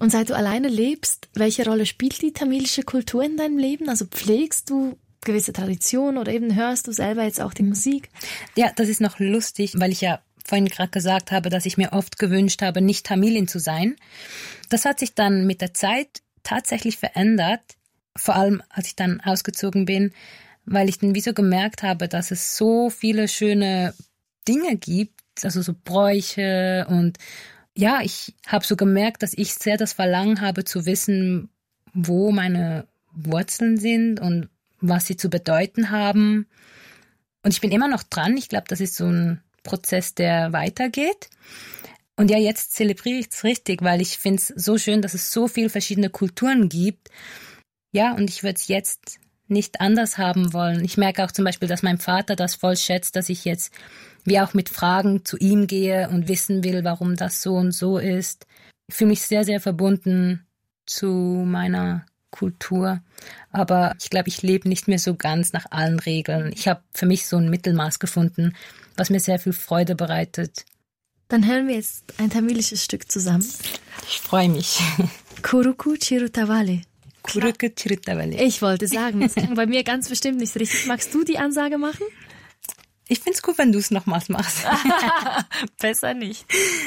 Und seit du alleine lebst, welche Rolle spielt die tamilische Kultur in deinem Leben? Also pflegst du gewisse Traditionen oder eben hörst du selber jetzt auch die Musik? Ja, das ist noch lustig, weil ich ja vorhin gerade gesagt habe, dass ich mir oft gewünscht habe, nicht Tamilin zu sein. Das hat sich dann mit der Zeit tatsächlich verändert, vor allem als ich dann ausgezogen bin, weil ich dann wie so gemerkt habe, dass es so viele schöne Dinge gibt, also so Bräuche und ja, ich habe so gemerkt, dass ich sehr das Verlangen habe zu wissen, wo meine Wurzeln sind und was sie zu bedeuten haben. Und ich bin immer noch dran. Ich glaube, das ist so ein Prozess, der weitergeht. Und ja, jetzt zelebriere ich es richtig, weil ich finde es so schön, dass es so viele verschiedene Kulturen gibt. Ja, und ich würde es jetzt nicht anders haben wollen. Ich merke auch zum Beispiel, dass mein Vater das voll schätzt, dass ich jetzt wie auch mit Fragen zu ihm gehe und wissen will, warum das so und so ist. Ich fühle mich sehr, sehr verbunden zu meiner Kultur. Aber ich glaube, ich lebe nicht mehr so ganz nach allen Regeln. Ich habe für mich so ein Mittelmaß gefunden, was mir sehr viel Freude bereitet. Dann hören wir jetzt ein tamilisches Stück zusammen. Ich freue mich. Kuruku Chirutavale. Kuruku Chirutavale. Ich wollte sagen, das klang bei mir ganz bestimmt nicht richtig. Magst du die Ansage machen? Ich finde es gut, wenn du es nochmals machst. Besser nicht.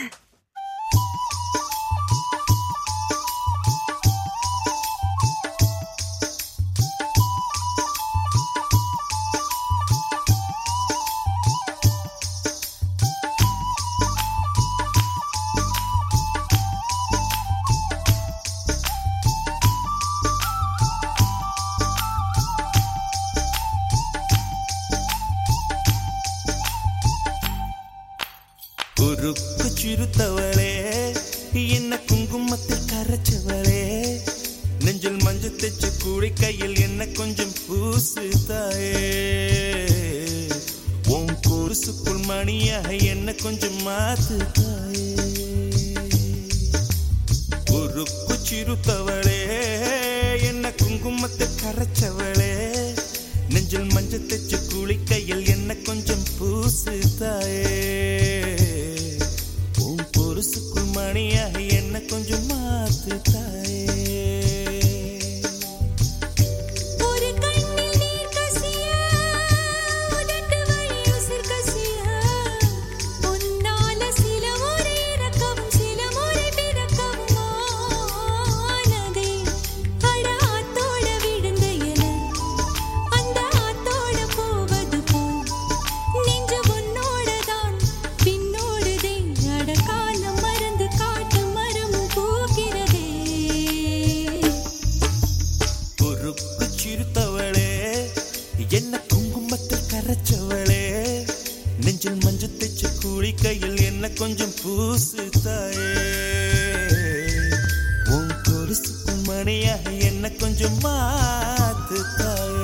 குறுக்கு சிறுத்தவளே என்ன குங்குமத்தில் கரைச்சவளே நெஞ்சில் மஞ்சள் தைச்சு கூடி கையில் என்ன கொஞ்சம் பூசு தாயே உன் கொலுசுக்குள் மணியாக என்ன கொஞ்சம் மாத்து தாயே குறுக்கு சிறுத்தவளே என்ன குங்குமத்தில் கரைச்சவளே நெஞ்சில் மஞ்சள் தைச்சு கூடி கையில் என்ன கொஞ்சம் பூசு தாயே பொருசுக்குள் மணியாக என்ன கொஞ்சம் மாத்து தாயே ஒரு கண்ணில் நீர் கசிய உதட்டு வழி உசிர் கசிய உன்னால சில முறை இறக்கவும் சில முறை பிறக்கவும் ஆனதே அட ஆத்தோட விழுந்த என அந்த ஆத்தோட போவது போல் நெஞ்சு உன்னோட தான் பின்னோடுதே அடக்கா என்ன குங்குமத்தில் கரைச்சவளே நெஞ்சில் மஞ்சள் தைச்சு கூடி கையில் என்ன கொஞ்சம் பூசு தாயே உன் கொலுசுக்கு மணியாக என்ன கொஞ்சம் மாத்து தாயே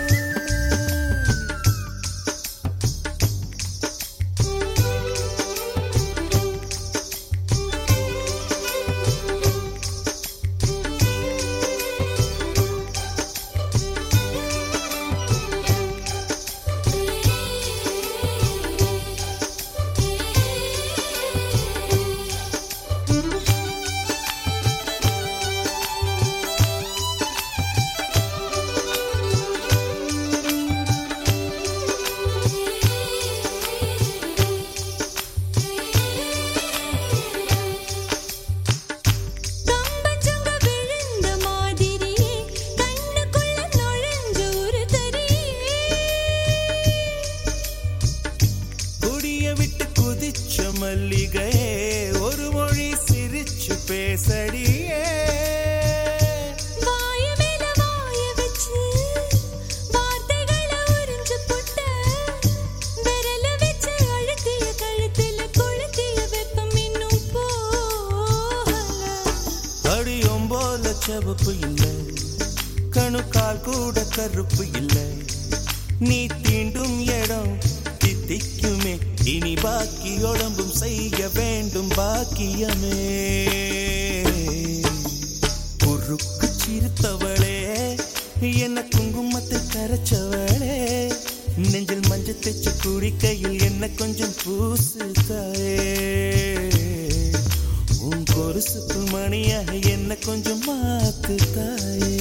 கருப்பு இல்லை நீ தீண்டும் இடம் தித்திக்குமே இனி பாக்கி உடம்பும் செய்ய வேண்டும் பாக்கியமே குறுக்கு சிறுத்தவளே என்ன குங்குமத்தில் கரைச்சவளே நெஞ்சில் மஞ்சள் தைச்சு கூடி கையில் என்ன கொஞ்சம் பூசு தாயே உன் கொலுசுக்குள் மணியாக என்ன என்ன கொஞ்சம் மாத்து தாயே.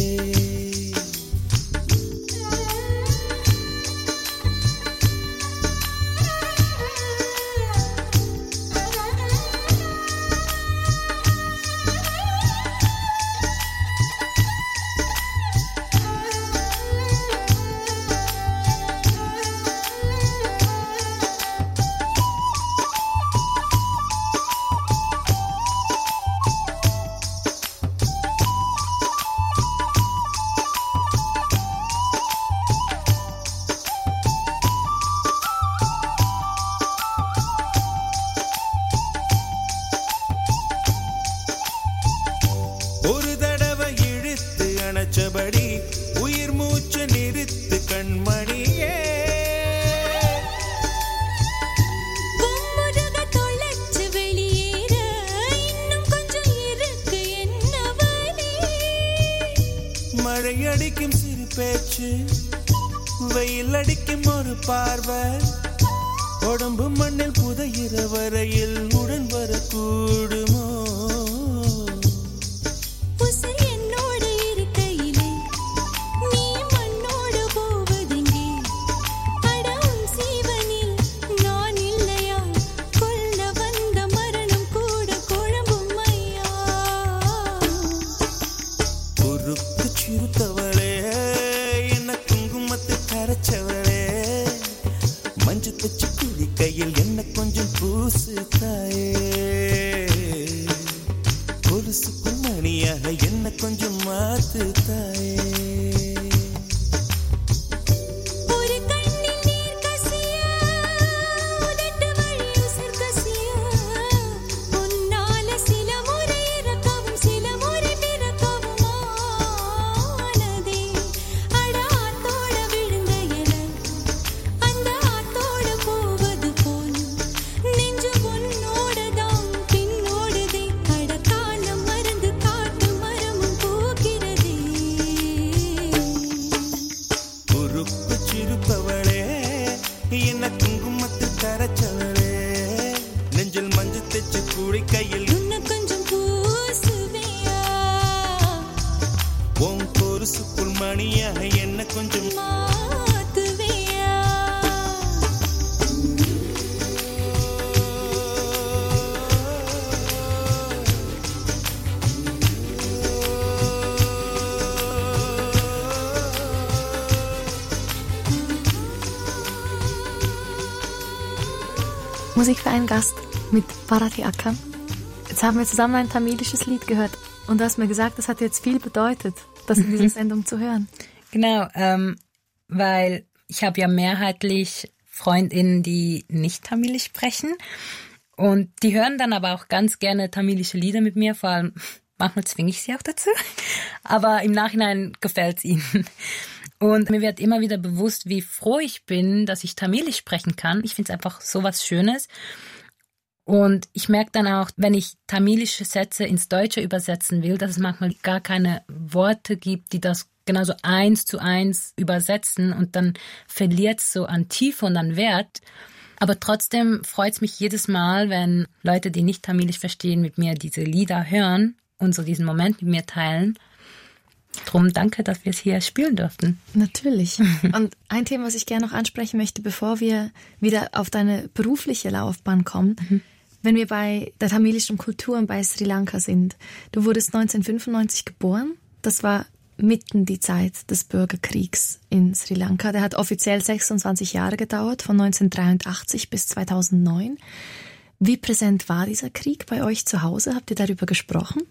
ஒரு தடவை இழுத்து அணைச்சபடி உயிர் மூச்சு நிறுத்து கண்மணியே. பொம்முருக தொலைச்சு வெளியேற இன்னும் கொஞ்சம் இருக்கு என்ன வழி. மழை அடிக்கும் சிறு பேச்சு, வெயில் அடிக்கும் ஒரு பார்வை, உடம்பு மண்ணில் புதையிற வரையில் உடன் வரக்கூடுமோ. உசிர் என்னோடு இருக்கையிலே நீ மண்ணோடு போவதெங்கே. அட உன் சீவனில் நான் இல்லையா, கொல்ல வந்த மரணம் கூட குழம்பும் ஐயா. பொறுப்பு சிறுத்தவளே, என்ன குங்குமத்து கரைச்சவளே, மஞ்சு தச்சு குடி கையில் என்ன கொஞ்சம் பூசு தாயே. கொலுசுக்குள் மணியாக என்ன கொஞ்சம் மாத்து தாயே. ஒரு கண்ணில் நீர் கசிய உதட்டு வழி உசிர் கசிய. உன்னால சில முறை இறக்கவும் சில முறை பிறக்கவும் ஆனதே. அட ஆத்தோட விழுந்த என அந்த ஆத்தோட போவது போல் நெஞ்சு உன்னோடதான் பின்னோடுதே. அட காலம் மறந்து காட்டு மரமும் பூக்கிறதே. பொறுப்பு சிறுப்பவளே, என்ன குங்குமத்து கரைச்சவளே, நெஞ்சில் மஞ்சு தச்சு குடி கையில் உன்னை கொஞ்சம் பூசுவியா, உன் கொலுசுக்குள் மணியாக என்ன கொஞ்சம் மாத்துவியா. Musik für einen Gast mit Bharati Akkam. Jetzt haben wir zusammen ein tamilisches Lied gehört und du hast mir gesagt, das hat jetzt viel bedeutet, das in dieser Sendung zu hören. Genau, weil ich habe ja mehrheitlich Freundinnen, die nicht Tamilisch sprechen und die hören dann aber auch ganz gerne tamilische Lieder mit mir, vor allem manchmal zwinge ich sie auch dazu, aber im Nachhinein gefällt's ihnen. Und mir wird immer wieder bewusst, wie froh ich bin, dass ich Tamilisch sprechen kann. Ich finde es einfach so was Schönes. Und ich merke dann auch, wenn ich tamilische Sätze ins Deutsche übersetzen will, dass es manchmal gar keine Worte gibt, die das genauso 1:1 übersetzen und dann verliert es so an Tiefe und an Wert. Aber trotzdem freut es mich jedes Mal, wenn Leute, die nicht Tamilisch verstehen, mit mir diese Lieder hören und so diesen Moment mit mir teilen. Drum danke, dass wir es hier spielen durften. Natürlich. Und ein Thema, was ich gerne noch ansprechen möchte, bevor wir wieder auf deine berufliche Laufbahn kommen, wenn wir bei der tamilischen Kultur und bei Sri Lanka sind. Du wurdest 1995 geboren. Das war mitten die Zeit des Bürgerkriegs in Sri Lanka. Der hat offiziell 26 Jahre gedauert, von 1983 bis 2009. Wie präsent war dieser Krieg bei euch zu Hause? Habt ihr darüber gesprochen?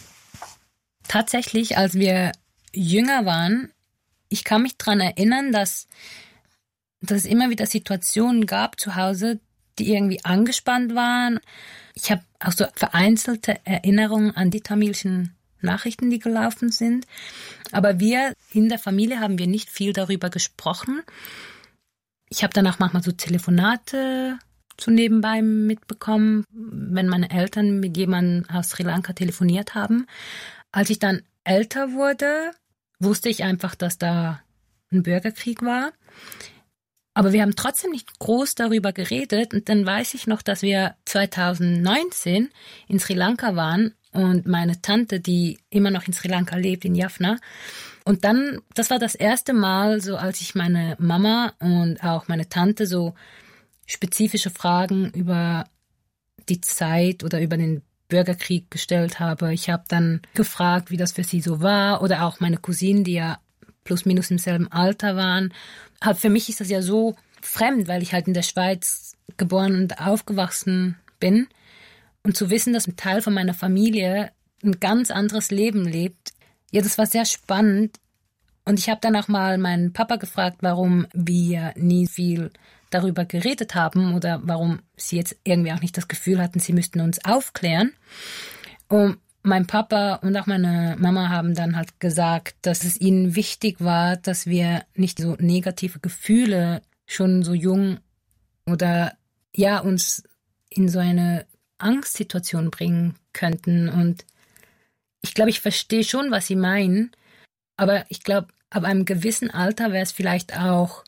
Tatsächlich, als wir jünger waren, ich kann mich daran erinnern, dass es immer wieder Situationen gab zu Hause, die irgendwie angespannt waren. Ich habe auch so vereinzelte Erinnerungen an die tamilischen Nachrichten, die gelaufen sind. Aber wir in der Familie haben wir nicht viel darüber gesprochen. Ich habe danach manchmal so Telefonate so nebenbei mitbekommen, wenn meine Eltern mit jemandem aus Sri Lanka telefoniert haben. Als ich dann älter wurde, wusste ich einfach, dass da ein Bürgerkrieg war. Aber wir haben trotzdem nicht groß darüber geredet. Und dann weiß ich noch, dass wir 2019 in Sri Lanka waren und meine Tante, die immer noch in Sri Lanka lebt, in Jaffna. Und dann, das war das erste Mal, so als ich meine Mama und auch meine Tante so spezifische Fragen über die Zeit oder über den Bürgerkrieg gestellt habe. Ich habe dann gefragt, wie das für sie so war, oder auch meine Cousinen, die ja plus minus im selben Alter waren. Halt, für mich ist das ja so fremd, weil ich halt in der Schweiz geboren und aufgewachsen bin. Und zu wissen, dass ein Teil von meiner Familie ein ganz anderes Leben lebt, ja, das war sehr spannend. Und ich habe dann auch mal meinen Papa gefragt, warum wir nie viel darüber geredet haben oder warum sie jetzt irgendwie auch nicht das Gefühl hatten, sie müssten uns aufklären. Und mein Papa und auch meine Mama haben dann halt gesagt, dass es ihnen wichtig war, dass wir nicht so negative Gefühle schon so jung oder ja uns in so eine Angstsituation bringen könnten. Und ich glaube, ich verstehe schon, was sie meinen, aber ich glaube, ab einem gewissen Alter wäre es vielleicht auch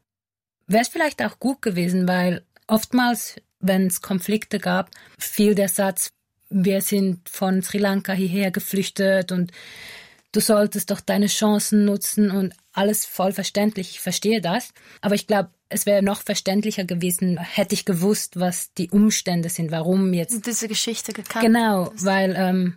gut gewesen, weil oftmals, wenn es Konflikte gab, fiel der Satz, wir sind von Sri Lanka hierher geflüchtet und du solltest doch deine Chancen nutzen und alles voll verständlich. Ich verstehe das. Aber ich glaube, es wäre noch verständlicher gewesen, hätte ich gewusst, was die Umstände sind, warum jetzt. Diese Geschichte gekannt. Genau, weil,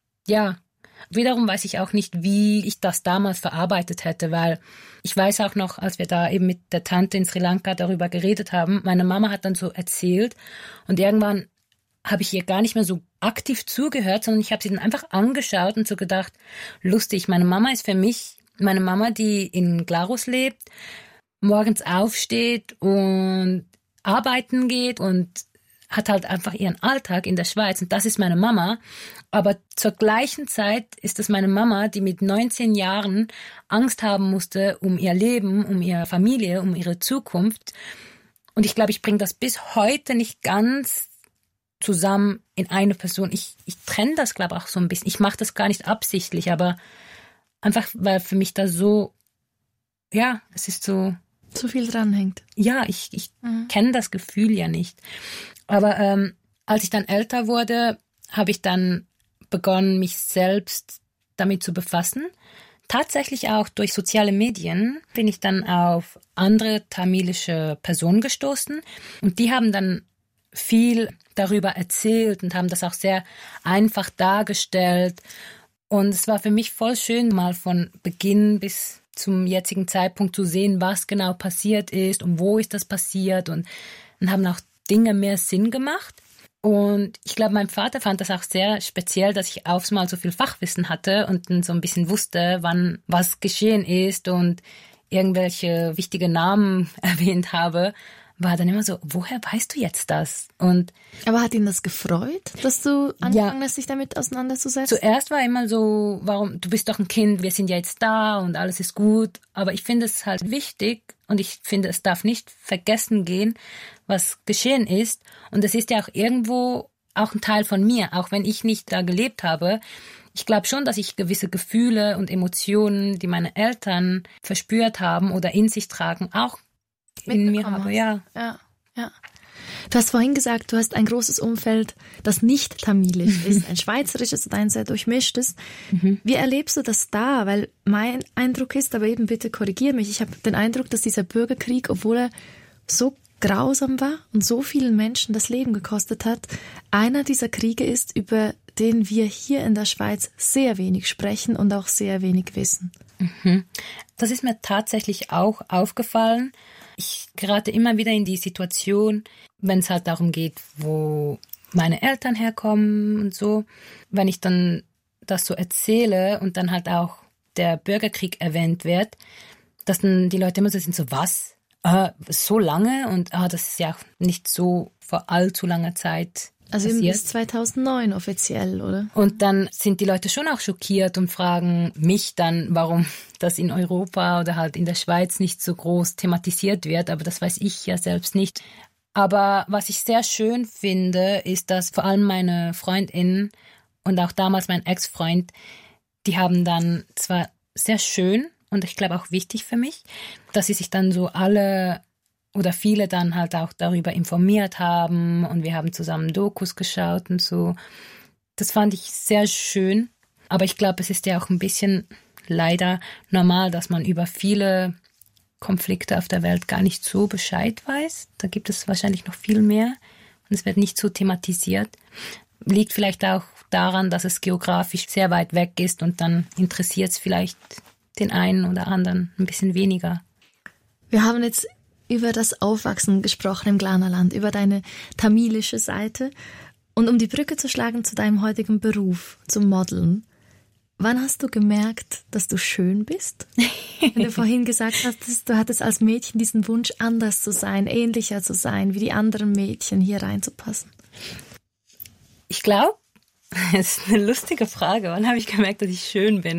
wiederum weiß ich auch nicht, wie ich das damals verarbeitet hätte, weil ich weiß auch noch, als wir da eben mit der Tante in Sri Lanka darüber geredet haben, meine Mama hat dann so erzählt und irgendwann habe ich ihr gar nicht mehr so aktiv zugehört, sondern ich habe sie dann einfach angeschaut und so gedacht, lustig, meine Mama ist für mich meine Mama, die in Glarus lebt, morgens aufsteht und arbeiten geht und hat halt einfach ihren Alltag in der Schweiz und das ist meine Mama. Aber zur gleichen Zeit ist es meine Mama, die mit 19 Jahren Angst haben musste um ihr Leben, um ihre Familie, um ihre Zukunft. Und ich glaube, ich bringe das bis heute nicht ganz zusammen in eine Person. Ich trenne das, glaube ich, auch so ein bisschen. Ich mache das gar nicht absichtlich, aber einfach, weil für mich da so, ja, es ist so... So viel dranhängt. Ja, ich kenne das Gefühl ja nicht. Aber als ich dann älter wurde, habe ich dann begonnen, mich selbst damit zu befassen. Tatsächlich auch durch soziale Medien bin ich dann auf andere tamilische Personen gestoßen und die haben dann viel darüber erzählt und haben das auch sehr einfach dargestellt. Und es war für mich voll schön, mal von Beginn bis zum jetzigen Zeitpunkt zu sehen, was genau passiert ist und wo ist das passiert. Und dann haben auch Dinge mehr Sinn gemacht. Und ich glaube, mein Vater fand das auch sehr speziell, dass ich aufs Mal so viel Fachwissen hatte und dann so ein bisschen wusste, wann was geschehen ist und irgendwelche wichtige Namen erwähnt habe. War dann immer so, woher weißt du jetzt das? Und Aber hat ihn das gefreut, dass du angefangen hast, dich damit auseinanderzusetzen? zuerst war immer so, warum, du bist doch ein Kind, wir sind ja jetzt da und alles ist gut. Aber ich finde es halt wichtig und ich finde, es darf nicht vergessen gehen, was geschehen ist. Und es ist ja auch irgendwo auch ein Teil von mir, auch wenn ich nicht da gelebt habe. Ich glaube schon, dass ich gewisse Gefühle und Emotionen, die meine Eltern verspürt haben oder in sich tragen, auch in mir habe, ja. Ja. Du hast vorhin gesagt, du hast ein großes Umfeld, das nicht tamilisch ist, ein schweizerisches und ein sehr durchmischtes. Wie erlebst du das da? Weil mein Eindruck ist, aber eben bitte korrigier mich, ich habe den Eindruck, dass dieser Bürgerkrieg, obwohl er so grausam war und so vielen Menschen das Leben gekostet hat, einer dieser Kriege ist, über den wir hier in der Schweiz sehr wenig sprechen und auch sehr wenig wissen. Das ist mir tatsächlich auch aufgefallen. Ich gerate immer wieder in die Situation, wenn es halt darum geht, wo meine Eltern herkommen und so. Wenn ich dann das so erzähle und dann halt auch der Bürgerkrieg erwähnt wird, dass dann die Leute immer so sind, so was? So lange? Und das ist ja auch nicht so vor allzu langer Zeit Also eben passiert. bis 2009 offiziell, oder? Und dann sind die Leute schon auch schockiert und fragen mich dann, warum das in Europa oder halt in der Schweiz nicht so groß thematisiert wird. Aber das weiß ich ja selbst nicht. Aber was ich sehr schön finde, ist, dass vor allem meine Freundinnen und auch damals mein Ex-Freund, die haben dann zwar sehr schön und ich glaube auch wichtig für mich, dass sie sich dann so alle oder viele dann halt auch darüber informiert haben und wir haben zusammen Dokus geschaut und so. Das fand ich sehr schön. Aber ich glaube, es ist ja auch ein bisschen leider normal, dass man über viele Konflikte auf der Welt gar nicht so Bescheid weiß. Da gibt es wahrscheinlich noch viel mehr und es wird nicht so thematisiert. Liegt vielleicht auch daran, dass es geografisch sehr weit weg ist und dann interessiert es vielleicht den einen oder anderen ein bisschen weniger. Wir haben jetzt über das Aufwachsen gesprochen im Ghanaland, über deine tamilische Seite. Und um die Brücke zu schlagen zu deinem heutigen Beruf, zum Modeln, wann hast du gemerkt, dass du schön bist? Wenn du vorhin gesagt hast, du hattest als Mädchen diesen Wunsch, anders zu sein, ähnlicher zu sein, wie die anderen Mädchen, hier reinzupassen. Ich glaube, es ist eine lustige Frage. Wann habe ich gemerkt, dass ich schön bin?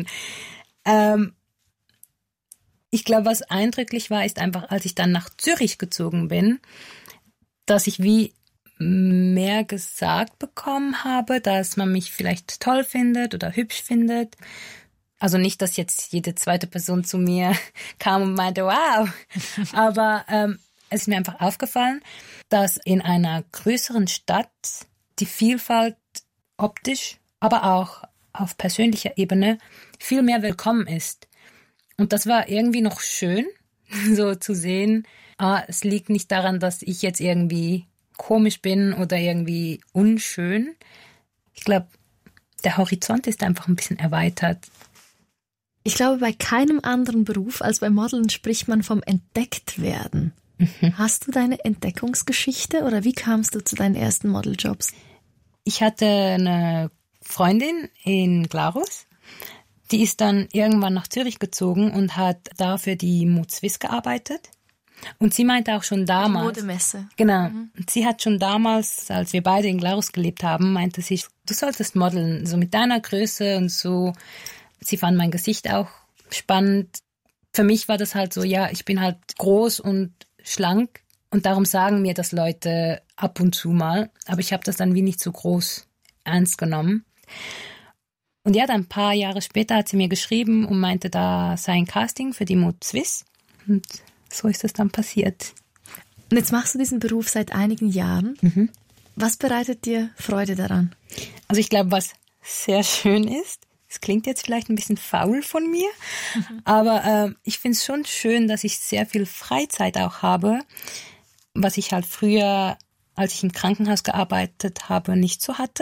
Ich glaube, was eindrücklich war, ist einfach, als ich dann nach Zürich gezogen bin, dass ich wie mehr gesagt bekommen habe, dass man mich vielleicht toll findet oder hübsch findet. Also nicht, dass jetzt jede zweite Person zu mir kam und meinte, wow. Aber es ist mir einfach aufgefallen, dass in einer größeren Stadt die Vielfalt optisch, aber auch auf persönlicher Ebene viel mehr willkommen ist. Und das war irgendwie noch schön, so zu sehen, es liegt nicht daran, dass ich jetzt irgendwie komisch bin oder irgendwie unschön. Ich glaube, der Horizont ist einfach ein bisschen erweitert. Ich glaube, bei keinem anderen Beruf als beim Modeln spricht man vom Entdecktwerden. Hast du deine Entdeckungsgeschichte oder wie kamst du zu deinen ersten Modeljobs? Ich hatte eine Freundin in Glarus, die ist dann irgendwann nach Zürich gezogen und hat da für die Mode Suisse gearbeitet. Und sie meinte auch schon damals... Modemesse. Genau. Und sie hat schon damals, als wir beide in Glarus gelebt haben, meinte sie, du solltest modeln, so mit deiner Größe und so. Sie fand mein Gesicht auch spannend. Für mich war das halt so, ja, ich bin halt groß und schlank und darum sagen mir das Leute ab und zu mal. Aber ich habe das dann wie nicht so groß ernst genommen. Und ja, dann ein paar Jahre später hat sie mir geschrieben und meinte, da sei ein Casting für die Mode Suisse. Und so ist es dann passiert. Und jetzt machst du diesen Beruf seit einigen Jahren. Was bereitet dir Freude daran? Also ich glaube, was sehr schön ist, es klingt jetzt vielleicht ein bisschen faul von mir, aber ich finde es schon schön, dass ich sehr viel Freizeit auch habe, was ich halt früher, als ich im Krankenhaus gearbeitet habe, nicht so hatte.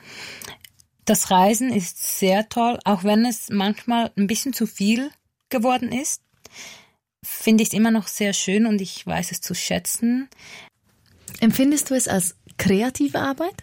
Das Reisen ist sehr toll, auch wenn es manchmal ein bisschen zu viel geworden ist. Finde ich es immer noch sehr schön und ich weiß es zu schätzen. Empfindest du es als kreative Arbeit?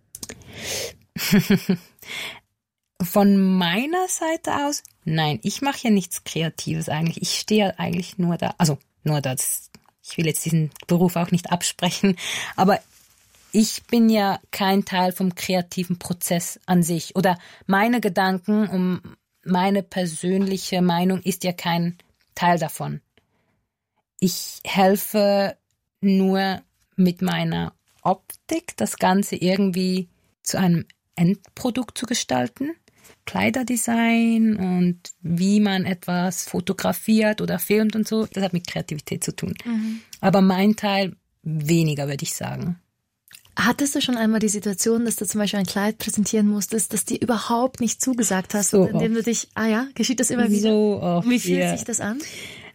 Von meiner Seite aus, nein, ich mache ja nichts Kreatives eigentlich. Ich stehe eigentlich nur da, also nur das, ich will jetzt diesen Beruf auch nicht absprechen, aber ich bin ja kein Teil vom kreativen Prozess an sich. Oder meine Gedanken und meine persönliche Meinung ist ja kein Teil davon. Ich helfe nur mit meiner Optik, das Ganze irgendwie zu einem Endprodukt zu gestalten. Kleiderdesign und wie man etwas fotografiert oder filmt und so, das hat mit Kreativität zu tun. Aber mein Teil weniger, würde ich sagen. Hattest du schon einmal die Situation, dass du zum Beispiel ein Kleid präsentieren musstest, das dir überhaupt nicht zugesagt hast, So indem du dich, geschieht das immer wieder? So oft, Wie fühlt ja. sich das an?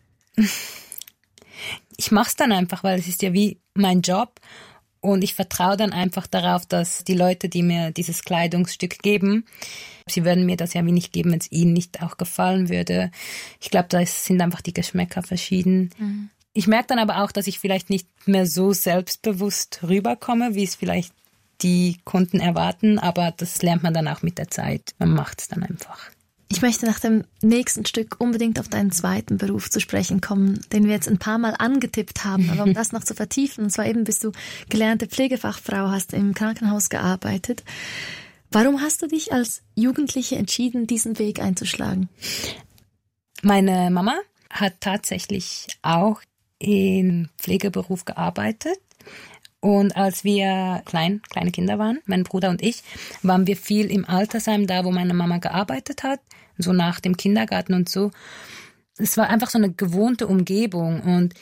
Ich mache es dann einfach, weil es ist ja wie mein Job und ich vertraue dann einfach darauf, dass die Leute, die mir dieses Kleidungsstück geben, sie würden mir das ja wie nicht geben, wenn es ihnen nicht auch gefallen würde. Ich glaube, da sind einfach die Geschmäcker verschieden. Ich merke dann aber auch, dass ich vielleicht nicht mehr so selbstbewusst rüberkomme, wie es vielleicht die Kunden erwarten, aber das lernt man dann auch mit der Zeit. Man macht es dann einfach. Ich möchte nach dem nächsten Stück unbedingt auf deinen zweiten Beruf zu sprechen kommen, den wir jetzt ein paar Mal angetippt haben, aber um das noch zu vertiefen, und zwar eben bist du gelernte Pflegefachfrau, hast im Krankenhaus gearbeitet. Warum hast du dich als Jugendliche entschieden, diesen Weg einzuschlagen? Meine Mama hat tatsächlich auch im Pflegeberuf gearbeitet. Und als wir kleine Kinder waren, mein Bruder und ich, waren wir viel im Altersheim, da wo meine Mama gearbeitet hat, so nach dem Kindergarten und so. Es war einfach so eine gewohnte Umgebung und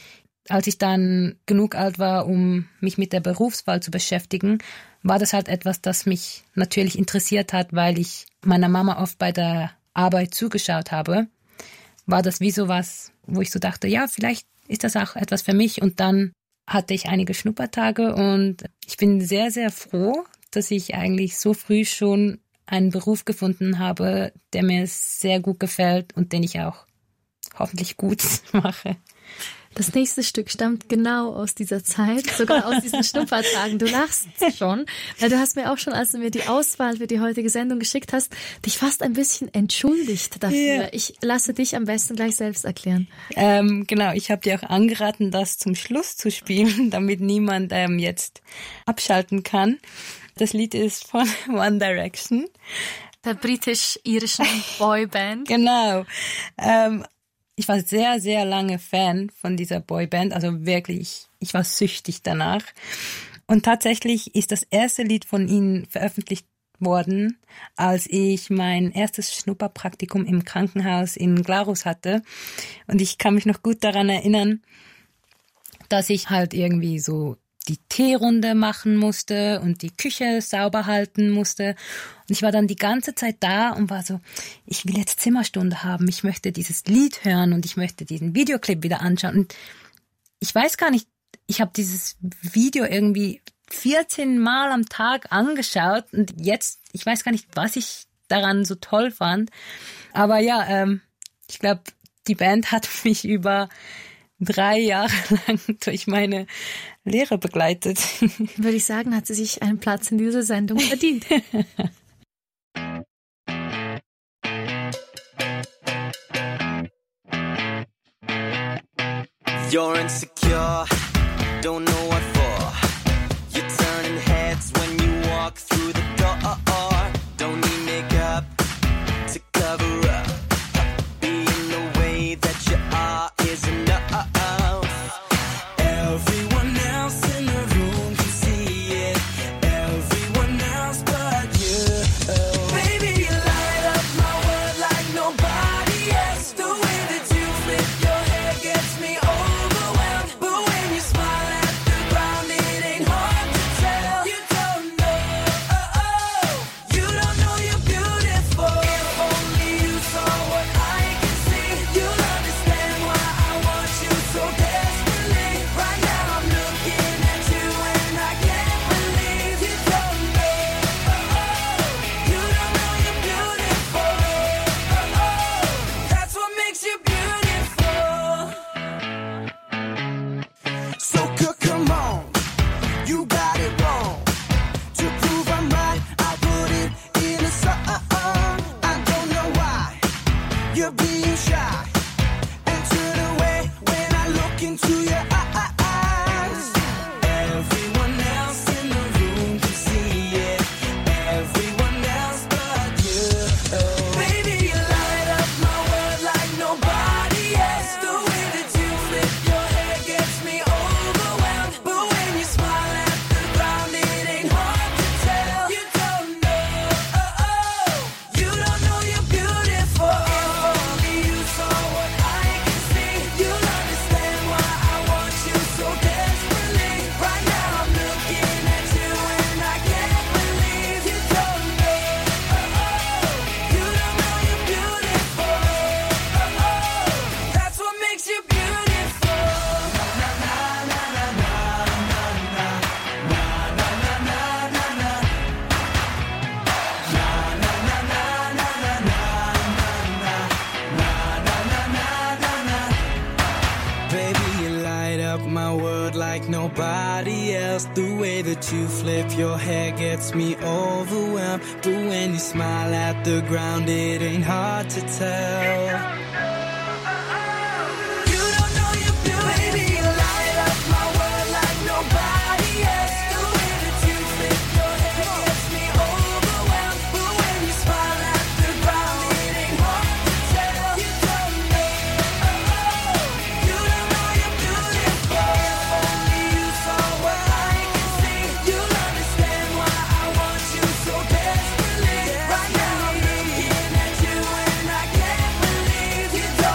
als ich dann genug alt war, um mich mit der Berufswahl zu beschäftigen, war das halt etwas, das mich natürlich interessiert hat, weil ich meiner Mama oft bei der Arbeit zugeschaut habe. War das wie sowas, wo ich so dachte, ja, vielleicht ist das auch etwas für mich. Und dann hatte ich einige Schnuppertage und ich bin sehr, sehr froh, dass ich eigentlich so früh schon einen Beruf gefunden habe, der mir sehr gut gefällt und den ich auch hoffentlich gut mache. Das nächste Stück stammt genau aus dieser Zeit, sogar aus diesen Schnuppertagen. Du lachst schon, weil du hast mir auch schon, als du mir die Auswahl für die heutige Sendung geschickt hast, dich fast ein bisschen entschuldigt dafür. Ja. Ich lasse dich am besten gleich selbst erklären. Genau, ich habe dir auch angeraten, das zum Schluss zu spielen, damit niemand jetzt abschalten kann. Das Lied ist von One Direction. Der britisch-irischen Boyband. Genau. Ich war sehr, sehr lange Fan von dieser Boyband, also wirklich, ich war süchtig danach. Und tatsächlich ist das erste Lied von ihnen veröffentlicht worden, als ich mein erstes Schnupperpraktikum im Krankenhaus in Glarus hatte. Und ich kann mich noch gut daran erinnern, dass ich halt irgendwie so die Teerunde machen musste und die Küche sauber halten musste. Und ich war dann die ganze Zeit da und war so, ich will jetzt Zimmerstunde haben, ich möchte dieses Lied hören und ich möchte diesen Videoclip wieder anschauen. Und ich weiß gar nicht, ich habe dieses Video irgendwie 14 Mal am Tag angeschaut und jetzt, ich weiß gar nicht, was ich daran so toll fand. Aber ja, ich glaube, die Band hat mich über 3 Jahre lang durch meine Lehre begleitet. Würde ich sagen, hat sie sich einen Platz in dieser Sendung verdient. You're insecure, don't know what for. You're turning heads when you walk through the door. Don't need makeup to cover up. Being the way that you are is enough. Everyone else in the room can see it. Everyone else but you. Baby, you light up my world like nobody else. The way that you flip your hair gets me overwhelmed. But when you smile at the ground, it ain't hard to tell. You don't know you're beautiful. If only you saw what I can see, you'll understand why I want you so desperately. Right now I'm looking at you and I can't believe you don't know you're beautiful. That's what makes you beautiful. So come on, you got it wrong. To prove I'm right, I put it in a song. I don't know why you're being shy and turn away when I look into your eyes. Everyone else in the room can see it. Everyone else but you. Baby, you light up my world like nobody else. The way that you flip your hair gets me overwhelmed. But when you smile at the ground, it ain't hard to tell. You don't know you're beautiful. If only you saw what I can see, you'll understand why I want you so desperately. Right now I'm looking at you and I can't believe you don't know you're beautiful. That's what makes you beautiful. Baby, you light up my world like nobody else. The way that you flip your hair gets me overwhelmed. But when you smile at the ground, it ain't hard to tell. You don't know you're beautiful. Baby, you light up my world like nobody else. The way that you flip your hair gets me overwhelmed. But when you smile at the ground, it ain't hard to tell. You don't know you're beautiful. If only you saw what I can see, you'll understand why I want you so desperately. Right now I'm looking at you and I can't believe you don't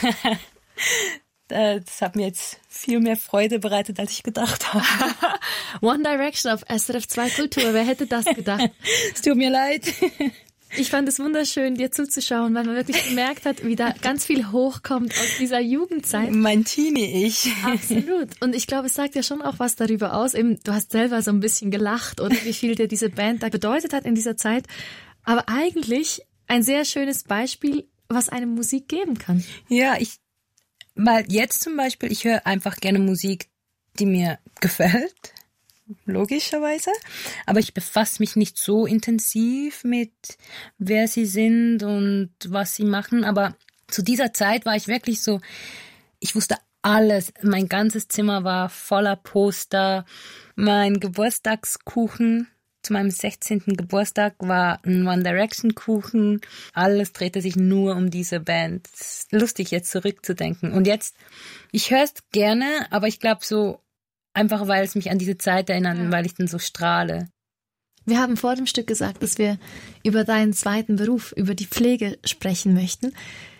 Das hat mir jetzt viel mehr Freude bereitet, als ich gedacht habe. One Direction auf SRF 2 Kultur, wer hätte das gedacht? Es tut mir leid. Ich fand es wunderschön, dir zuzuschauen, weil man wirklich gemerkt hat, wie da ganz viel hochkommt aus dieser Jugendzeit. Mein Teenie-Ich. Absolut. Und ich glaube, es sagt ja schon auch was darüber aus. Eben, du hast selber so ein bisschen gelacht, oder wie viel dir diese Band da bedeutet hat in dieser Zeit. Aber eigentlich ein sehr schönes Beispiel, was eine Musik geben kann. Ja, weil jetzt zum Beispiel, ich höre einfach gerne Musik, die mir gefällt, logischerweise. Aber ich befasse mich nicht so intensiv mit, wer sie sind und was sie machen. Aber zu dieser Zeit war ich wirklich so, ich wusste alles. Mein ganzes Zimmer war voller Poster. Mein Geburtstagskuchen zu meinem 16. Geburtstag war ein One Direction Kuchen. Alles drehte sich nur um diese Band. Es ist lustig, jetzt zurückzudenken. Und jetzt, ich höre es gerne, aber ich glaube so, einfach weil es mich an diese Zeit erinnert und weil ich dann so strahle. Wir haben vor dem Stück gesagt, dass wir über deinen zweiten Beruf, über die Pflege sprechen möchten.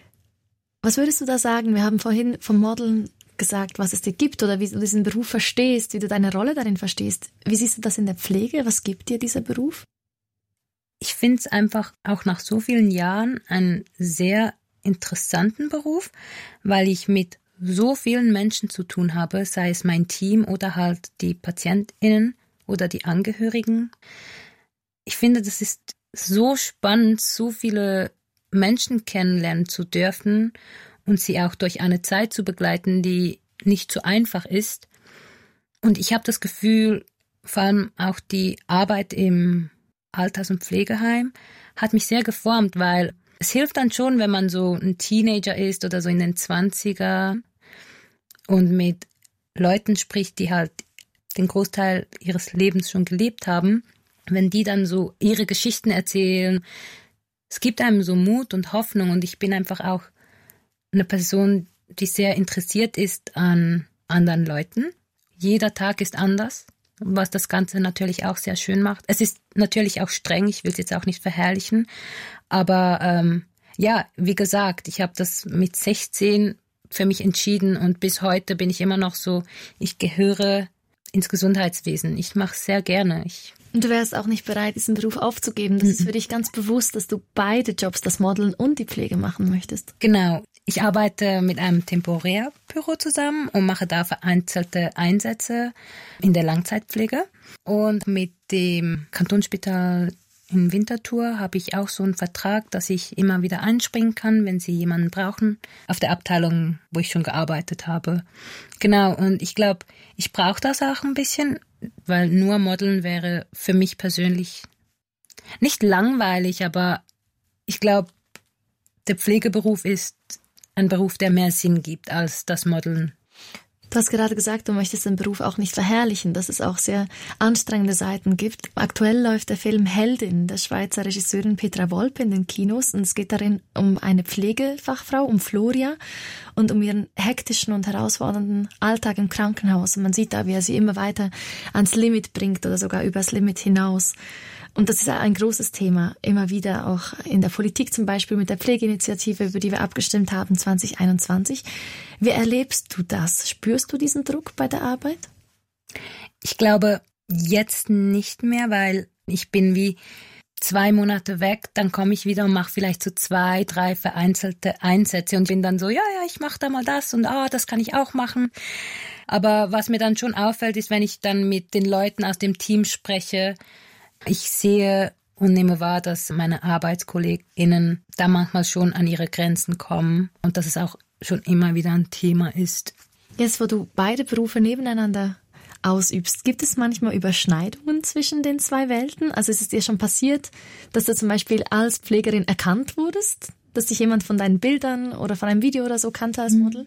Was würdest du da sagen? Wir haben vorhin vom Modeln gesagt, was es dir gibt oder wie du diesen Beruf verstehst, wie du deine Rolle darin verstehst. Wie siehst du das in der Pflege? Was gibt dir dieser Beruf? Ich finde es einfach auch nach so vielen Jahren einen sehr interessanten Beruf, weil ich mit so vielen Menschen zu tun habe, sei es mein Team oder halt die PatientInnen oder die Angehörigen. Ich finde, das ist so spannend, so viele Menschen kennenlernen zu dürfen und sie auch durch eine Zeit zu begleiten, die nicht so einfach ist. Und ich habe das Gefühl, vor allem auch die Arbeit im Alters- und Pflegeheim hat mich sehr geformt, weil es hilft dann schon, wenn man so ein Teenager ist oder so in den 20er und mit Leuten spricht, die halt den Großteil ihres Lebens schon gelebt haben, wenn die dann so ihre Geschichten erzählen. Es gibt einem so Mut und Hoffnung und ich bin einfach auch eine Person, die sehr interessiert ist an anderen Leuten. Jeder Tag ist anders, was das Ganze natürlich auch sehr schön macht. Es ist natürlich auch streng, ich will es jetzt auch nicht verherrlichen, aber ja, wie gesagt, ich habe das mit 16 für mich entschieden und bis heute bin ich immer noch so, ich gehöre ins Gesundheitswesen. Ich mache es sehr gerne. Und du wärst auch nicht bereit, diesen Beruf aufzugeben. Das ist für dich ganz bewusst, dass du beide Jobs, das Modeln und die Pflege machen möchtest. Genau. Ich arbeite mit einem Temporärbüro zusammen und mache da vereinzelte Einsätze in der Langzeitpflege. Und mit dem Kantonsspital in Winterthur habe ich auch so einen Vertrag, dass ich immer wieder einspringen kann, wenn sie jemanden brauchen, auf der Abteilung, wo ich schon gearbeitet habe. Genau, und ich glaube, ich brauche das auch ein bisschen, weil nur Modeln wäre für mich persönlich nicht langweilig, aber ich glaube, der Pflegeberuf ist ein Beruf, der mehr Sinn gibt als das Modeln. Du hast gerade gesagt, du möchtest den Beruf auch nicht verherrlichen, dass es auch sehr anstrengende Seiten gibt. Aktuell läuft der Film Heldin der Schweizer Regisseurin Petra Volpe in den Kinos und es geht darin um eine Pflegefachfrau, um Floria und um ihren hektischen und herausfordernden Alltag im Krankenhaus. Und man sieht da, wie er sie immer weiter ans Limit bringt oder sogar übers Limit hinaus. Und das ist ein großes Thema, immer wieder auch in der Politik, zum Beispiel mit der Pflegeinitiative, über die wir abgestimmt haben 2021. Wie erlebst du das? Spürst du diesen Druck bei der Arbeit? Ich glaube, jetzt nicht mehr, weil ich bin wie 2 Monate weg, dann komme ich wieder und mache vielleicht so 2, 3 vereinzelte Einsätze und bin dann so, ja, ich mache da mal das und das kann ich auch machen. Aber was mir dann schon auffällt, ist, wenn ich dann mit den Leuten aus dem Team spreche, ich sehe und nehme wahr, dass meine ArbeitskollegInnen da manchmal schon an ihre Grenzen kommen und dass es auch schon immer wieder ein Thema ist. Jetzt, wo du beide Berufe nebeneinander ausübst, gibt es manchmal Überschneidungen zwischen den 2 Welten? Also ist es dir schon passiert, dass du zum Beispiel als Pflegerin erkannt wurdest? Dass dich jemand von deinen Bildern oder von einem Video oder so kannte als Model?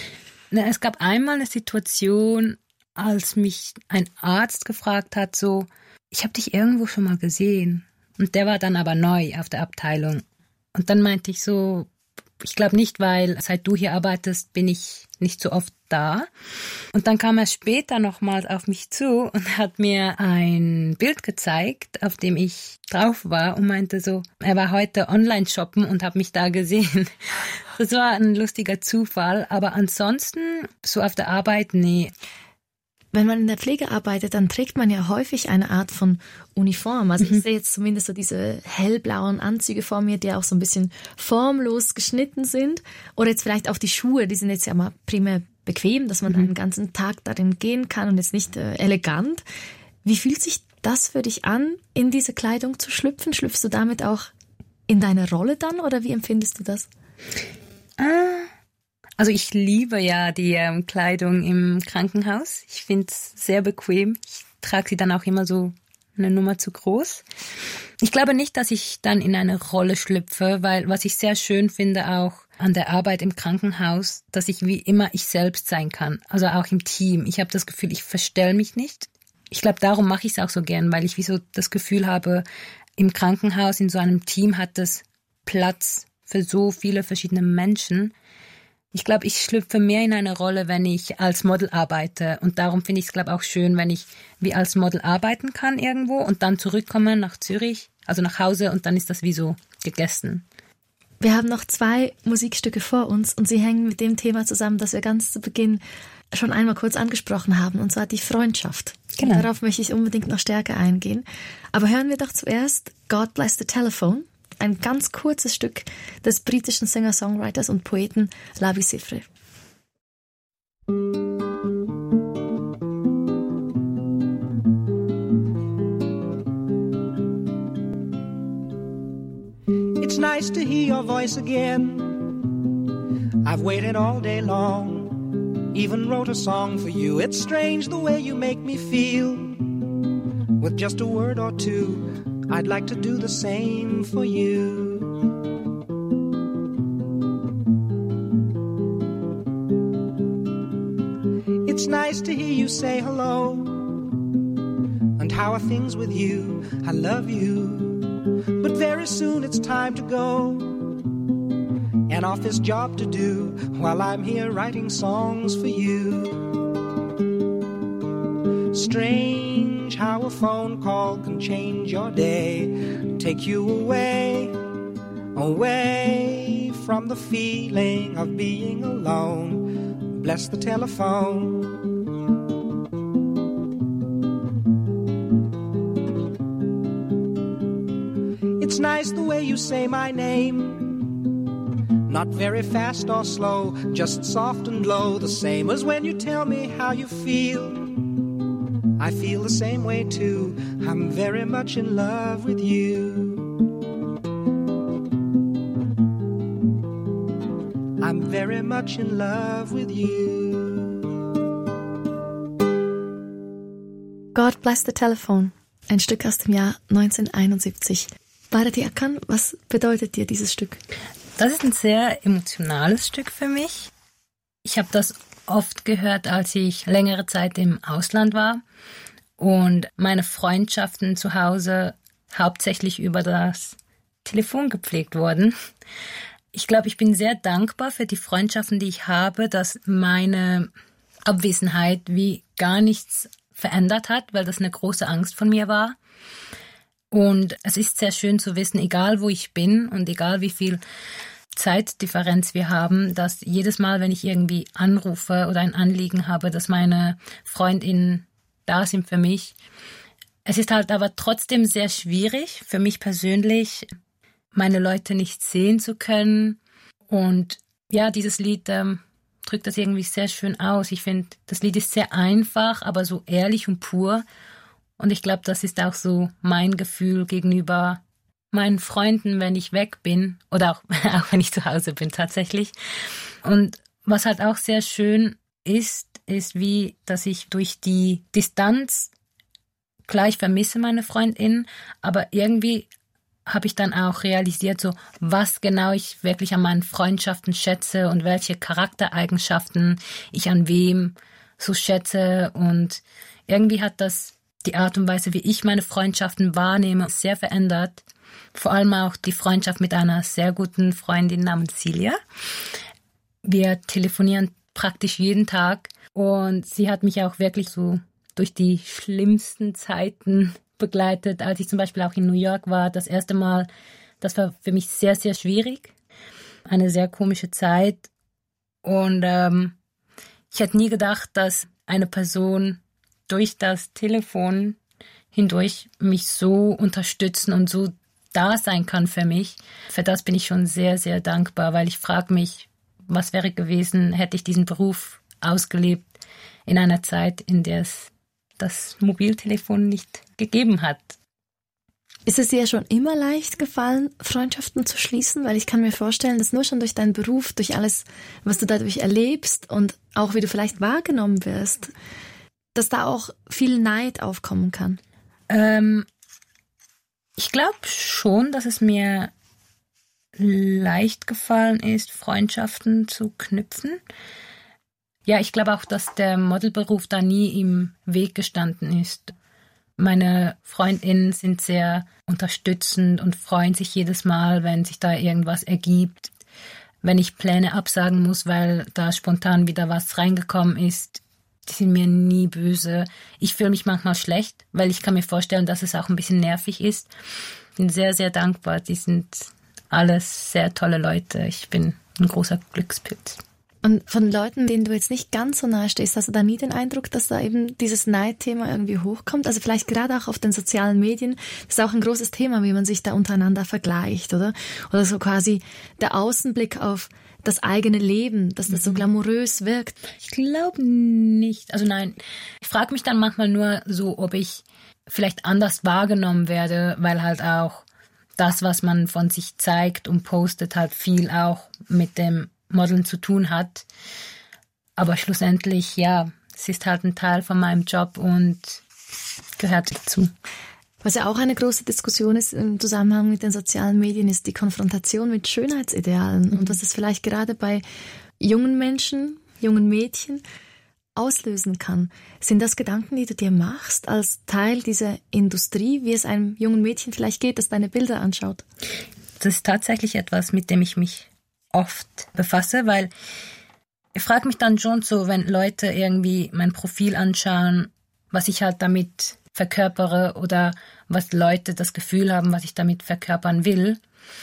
Es gab einmal eine Situation, als mich ein Arzt gefragt hat, so, ich habe dich irgendwo schon mal gesehen. Und der war dann aber neu auf der Abteilung. Und dann meinte ich so, Ich glaube nicht, weil seit du hier arbeitest, bin ich nicht so oft da. Und dann kam er später nochmals auf mich zu und hat mir ein Bild gezeigt, auf dem ich drauf war und meinte so, er war heute online shoppen und hat mich da gesehen. Das war ein lustiger Zufall, aber ansonsten so auf der Arbeit, nee. Wenn man in der Pflege arbeitet, dann trägt man ja häufig eine Art von Uniform. Also ich sehe jetzt zumindest so diese hellblauen Anzüge vor mir, die auch so ein bisschen formlos geschnitten sind. Oder jetzt vielleicht auch die Schuhe, die sind jetzt ja mal primär bequem, dass man dann den ganzen Tag darin gehen kann und jetzt nicht elegant. Wie fühlt sich das für dich an, in diese Kleidung zu schlüpfen? Schlüpfst du damit auch in deine Rolle dann oder wie empfindest du das? Also ich liebe ja die Kleidung im Krankenhaus. Ich finde es sehr bequem. Ich trage sie dann auch immer so eine Nummer zu groß. Ich glaube nicht, dass ich dann in eine Rolle schlüpfe, weil was ich sehr schön finde auch an der Arbeit im Krankenhaus, dass ich wie immer ich selbst sein kann. Also auch im Team. Ich habe das Gefühl, ich verstelle mich nicht. Ich glaube, darum mache ich es auch so gern, weil ich wie so das Gefühl habe, im Krankenhaus, in so einem Team hat es Platz für so viele verschiedene Menschen. Ich glaube, ich schlüpfe mehr in eine Rolle, wenn ich als Model arbeite. Und darum finde ich es, glaube ich, auch schön, wenn ich wie als Model arbeiten kann irgendwo und dann zurückkomme nach Zürich, also nach Hause und dann ist das wie so gegessen. Wir haben noch 2 Musikstücke vor uns und sie hängen mit dem Thema zusammen, das wir ganz zu Beginn schon einmal kurz angesprochen haben, und zwar die Freundschaft. Genau. Darauf möchte ich unbedingt noch stärker eingehen. Aber hören wir doch zuerst God Bless the Telephone, ein ganz kurzes Stück des britischen Singer-Songwriters und Poeten Lavi Siffre. It's nice to hear your voice again. I've waited all day long, even wrote a song for you. It's strange the way you make me feel. With just a word or two, I'd like to do the same for you. It's nice to hear you say hello. And how are things with you? I love you. But very soon it's time to go. An office job to do while I'm here writing songs for you. Strange how a phone call can change your day, take you away, away from the feeling of being alone. Bless the telephone. It's nice the way you say my name. Not very fast or slow, just soft and low, the same as when you tell me how you feel. I feel the same way too, I'm very much in love with you. I'm very much in love with you. God Bless the Telephone, ein Stück aus dem Jahr 1971. Bharati Akkan, was bedeutet dir dieses Stück? Das ist ein sehr emotionales Stück für mich. Ich habe das oft gehört, als ich längere Zeit im Ausland war und meine Freundschaften zu Hause hauptsächlich über das Telefon gepflegt wurden. Ich glaube, ich bin sehr dankbar für die Freundschaften, die ich habe, dass meine Abwesenheit wie gar nichts verändert hat, weil das eine große Angst von mir war. Und es ist sehr schön zu wissen, egal wo ich bin und egal wie viel Zeitdifferenz wir haben, dass jedes Mal, wenn ich irgendwie anrufe oder ein Anliegen habe, dass meine FreundInnen da sind für mich. Es ist halt aber trotzdem sehr schwierig für mich persönlich, meine Leute nicht sehen zu können. Und ja, dieses Lied drückt das irgendwie sehr schön aus. Ich finde, das Lied ist sehr einfach, aber so ehrlich und pur. Und ich glaube, das ist auch so mein Gefühl gegenüber meinen Freunden, wenn ich weg bin oder auch wenn ich zu Hause bin tatsächlich. Und was halt auch sehr schön ist wie, dass ich durch die Distanz, klar, ich vermisse meine FreundInnen, aber irgendwie habe ich dann auch realisiert, so was genau ich wirklich an meinen Freundschaften schätze und welche Charaktereigenschaften ich an wem so schätze. Und irgendwie hat das die Art und Weise, wie ich meine Freundschaften wahrnehme, sehr verändert. vor allem auch die Freundschaft mit einer sehr guten Freundin namens Celia. Wir telefonieren praktisch jeden Tag und sie hat mich auch wirklich so durch die schlimmsten Zeiten begleitet. Als ich zum Beispiel auch in New York war, das erste Mal, das war für mich sehr, sehr schwierig. Eine sehr komische Zeit. Und ich hätte nie gedacht, dass eine Person durch das Telefon hindurch mich so unterstützen und so da sein kann für mich. Für das bin ich schon sehr, sehr dankbar, weil ich frage mich, was wäre gewesen, hätte ich diesen Beruf ausgelebt in einer Zeit, in der es das Mobiltelefon nicht gegeben hat. Ist es dir schon immer leicht gefallen, Freundschaften zu schließen? Weil ich kann mir vorstellen, dass nur schon durch deinen Beruf, durch alles, was du dadurch erlebst und auch wie du vielleicht wahrgenommen wirst, dass da auch viel Neid aufkommen kann. Ich glaube schon, dass es mir leicht gefallen ist, Freundschaften zu knüpfen. Ja, ich glaube auch, dass der Modelberuf da nie im Weg gestanden ist. Meine FreundInnen sind sehr unterstützend und freuen sich jedes Mal, wenn sich da irgendwas ergibt. Wenn ich Pläne absagen muss, weil da spontan wieder was reingekommen ist, die sind mir nie böse. Ich fühle mich manchmal schlecht, weil ich kann mir vorstellen, dass es auch ein bisschen nervig ist. Ich bin sehr, sehr dankbar. Die sind alles sehr tolle Leute. Ich bin ein großer Glückspilz. Und von Leuten, denen du jetzt nicht ganz so nahe stehst, hast du da nie den Eindruck, dass da eben dieses Neidthema irgendwie hochkommt? Also vielleicht gerade auch auf den sozialen Medien. Das ist auch ein großes Thema, wie man sich da untereinander vergleicht, oder? Oder so quasi der Außenblick auf das eigene Leben, dass das so glamourös wirkt. Ich glaube nicht. Also nein, ich frage mich dann manchmal nur so, ob ich vielleicht anders wahrgenommen werde, weil halt auch das, was man von sich zeigt und postet, halt viel auch mit dem Modeln zu tun hat. Aber schlussendlich, ja, es ist halt ein Teil von meinem Job und gehört dazu. Was ja auch eine große Diskussion ist im Zusammenhang mit den sozialen Medien, ist die Konfrontation mit Schönheitsidealen und was es vielleicht gerade bei jungen Menschen, jungen Mädchen auslösen kann. Sind das Gedanken, die du dir machst als Teil dieser Industrie, wie es einem jungen Mädchen vielleicht geht, das deine Bilder anschaut? Das ist tatsächlich etwas, mit dem ich mich oft befasse, weil ich frage mich dann schon so, wenn Leute irgendwie mein Profil anschauen, was ich halt damit verkörpere oder was Leute das Gefühl haben, was ich damit verkörpern will.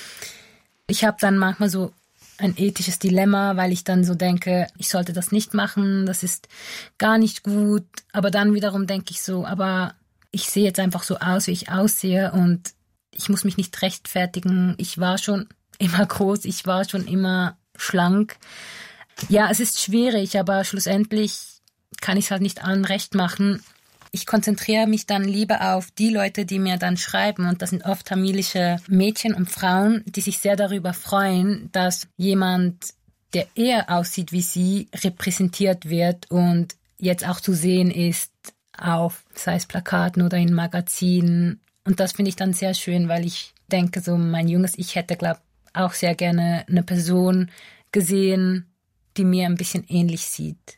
Ich habe dann manchmal so ein ethisches Dilemma, weil ich dann so denke, ich sollte das nicht machen, das ist gar nicht gut. Aber dann wiederum denke ich so, aber ich sehe jetzt einfach so aus, wie ich aussehe und ich muss mich nicht rechtfertigen. Ich war schon immer groß, ich war schon immer schlank. Ja, es ist schwierig, aber schlussendlich kann ich es halt nicht allen recht machen. Ich konzentriere mich dann lieber auf die Leute, die mir dann schreiben. Und das sind oft tamilische Mädchen und Frauen, die sich sehr darüber freuen, dass jemand, der eher aussieht wie sie, repräsentiert wird und jetzt auch zu sehen ist auf, sei es Plakaten oder in Magazinen. Und das finde ich dann sehr schön, weil ich denke, so mein junges Ich hätte, glaube ich, auch sehr gerne eine Person gesehen, die mir ein bisschen ähnlich sieht.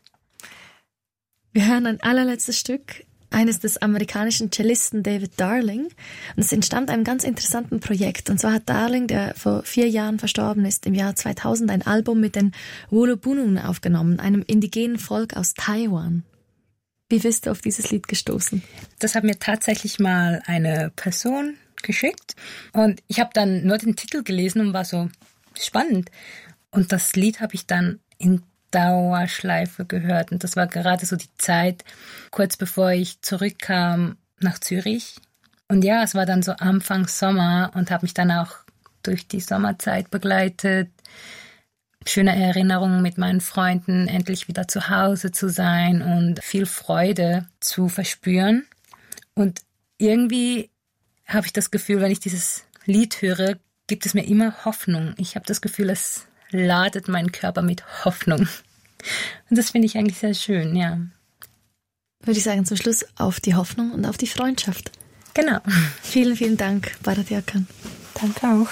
Wir hören ein allerletztes Stück, eines des amerikanischen Cellisten David Darling. Und es entstammt einem ganz interessanten Projekt. Und zwar hat Darling, der vor 4 Jahren verstorben ist, im Jahr 2000 ein Album mit den Wolobunun aufgenommen, einem indigenen Volk aus Taiwan. Wie bist du auf dieses Lied gestoßen? Das hat mir tatsächlich mal eine Person geschickt. Und ich habe dann nur den Titel gelesen und war so spannend. Und das Lied habe ich dann in Dauerschleife gehört. Und das war gerade so die Zeit, kurz bevor ich zurückkam nach Zürich. Und ja, es war dann so Anfang Sommer und habe mich dann auch durch die Sommerzeit begleitet. Schöne Erinnerungen mit meinen Freunden, endlich wieder zu Hause zu sein und viel Freude zu verspüren. Und irgendwie habe ich das Gefühl, wenn ich dieses Lied höre, gibt es mir immer Hoffnung. Ich habe das Gefühl, es ladet meinen Körper mit Hoffnung. Und das finde ich eigentlich sehr schön, ja. Würde ich sagen, zum Schluss auf die Hoffnung und auf die Freundschaft. Genau. Vielen, vielen Dank, Bharat Yarkan. Danke auch.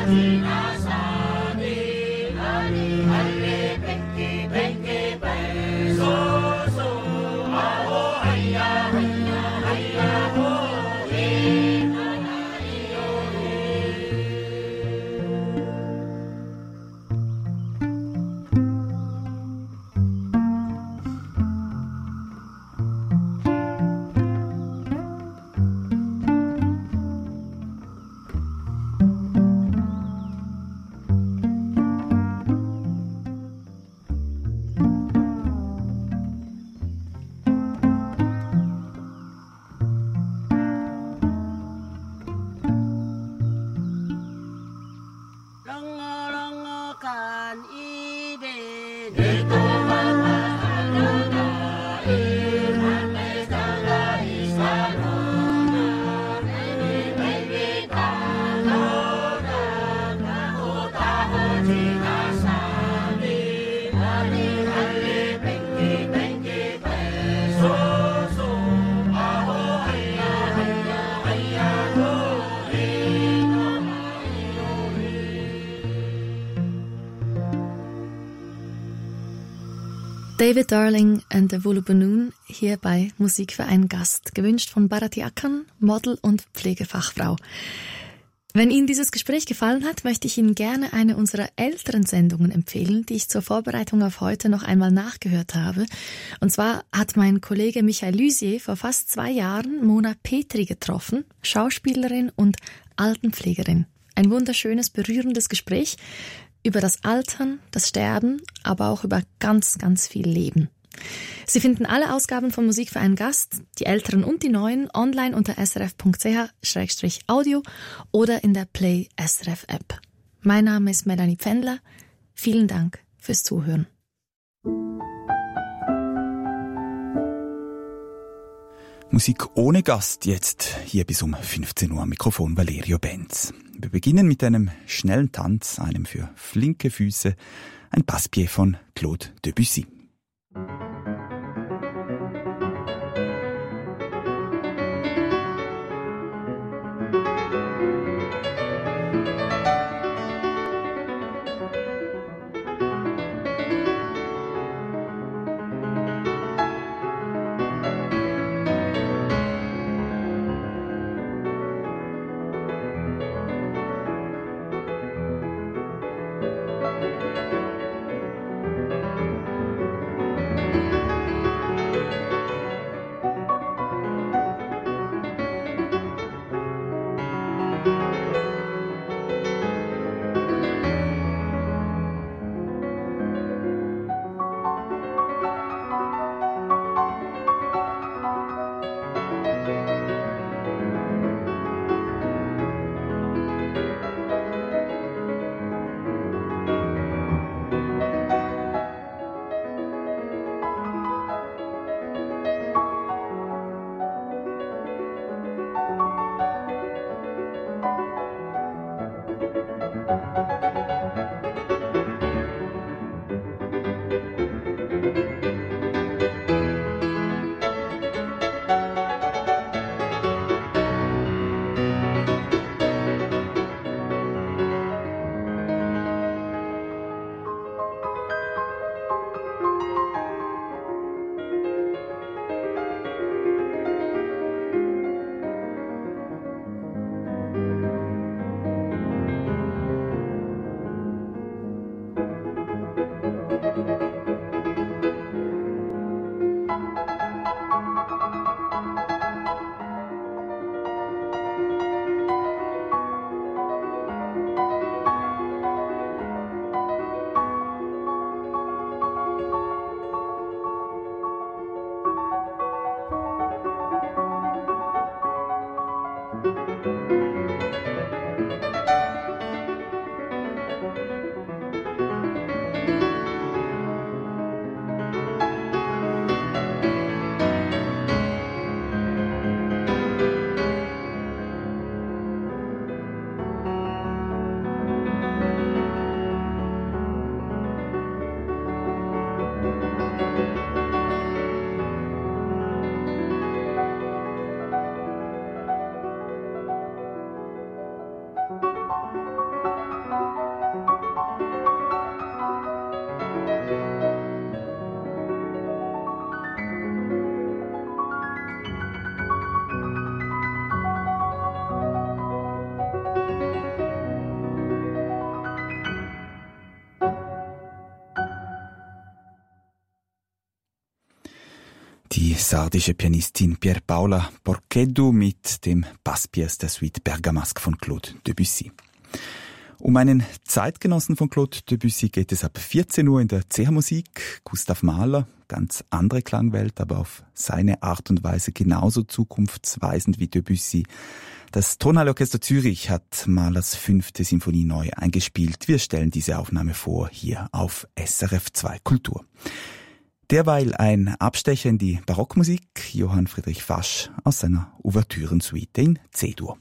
David Darling and the Wulubanun hier bei Musik für einen Gast, gewünscht von Bharati Akan, Model und Pflegefachfrau. Wenn Ihnen dieses Gespräch gefallen hat, möchte ich Ihnen gerne eine unserer älteren Sendungen empfehlen, die ich zur Vorbereitung auf heute noch einmal nachgehört habe. Und zwar hat mein Kollege Michael Lysier vor fast 2 Jahren Mona Petri getroffen, Schauspielerin und Altenpflegerin. Ein wunderschönes, berührendes Gespräch über das Altern, das Sterben, aber auch über ganz, ganz viel Leben. Sie finden alle Ausgaben von Musik für einen Gast, die älteren und die neuen, online unter srf.ch/audio oder in der Play SRF App. Mein Name ist Melanie Pfändler. Vielen Dank fürs Zuhören. Musik ohne Gast jetzt, hier bis um 15 Uhr am Mikrofon Valerio Benz. Wir beginnen mit einem schnellen Tanz, einem für flinke Füße, ein Passepied von Claude Debussy. Die sardische Pianistin Pierpaola Porcheddu mit dem Passpiers der Suite Bergamasque von Claude Debussy. Um einen Zeitgenossen von Claude Debussy geht es ab 14 Uhr in der CH Musik. Gustav Mahler, ganz andere Klangwelt, aber auf seine Art und Weise genauso zukunftsweisend wie Debussy. Das Tonhalle-Orchester Zürich hat Mahlers 5. Sinfonie neu eingespielt. Wir stellen diese Aufnahme vor, hier auf SRF 2 Kultur. Derweil ein Abstecher in die Barockmusik, Johann Friedrich Fasch aus seiner Ouvertürensuite in C-Dur.